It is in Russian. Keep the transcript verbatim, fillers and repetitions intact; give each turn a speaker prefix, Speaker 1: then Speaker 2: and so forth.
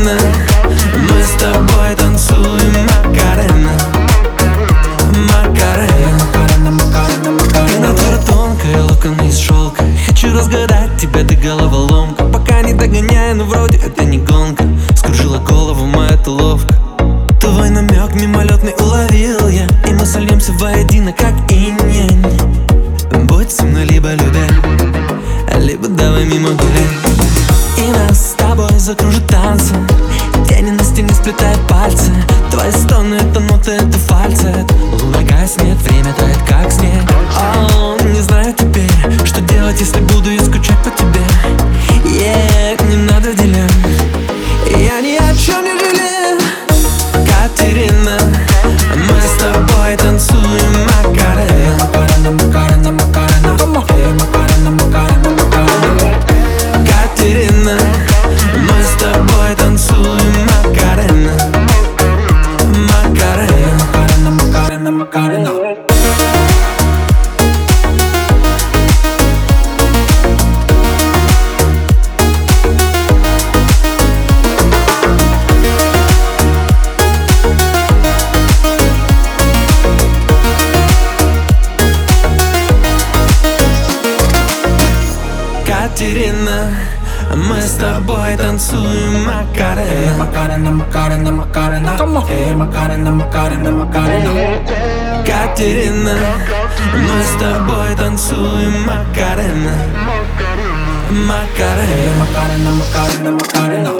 Speaker 1: Катерина, мы с тобой танцуем Макарена. Макарена, Макарена, Макарена, Макарена. Натура тонкая, локоны из шелка. Хочу разгадать тебя до головоломка. Пока не догоняю, но вроде это не гонка. Скружила голову моя эта ловко. Твой намек мимолетный уловил я, и мы сольемся воедино, как инь-янь. Будь со мной либо любя, либо давай мимо гулять. И нас с тобой закружит танцем. Тени на стене сплетают пальцы. Твои стоны — это ноты, это фальцет. Луна гаснет, время тает, как снег. О, не знаю теперь, что делать, если буду я скучать по тебе. Yeah, не надо дилемм, я ни о чем не жалею. Катерина, мы с тобой танцуем Макарена. Макарена, Макарена, Макарена, Макарена, Макарена, Макарена. Катерина, мы с тобой танцуем Макарена. Макарена, Макарена, Макарена, Макарена. Катерина, мы с тобой танцуем Макарена. Макарена, Макарена, Макарена. Эй, Макарена, Макарена, Макарена. Катерина, мы с тобой танцуем Макарена. Макарена, Макарена, Макарена, Макарена.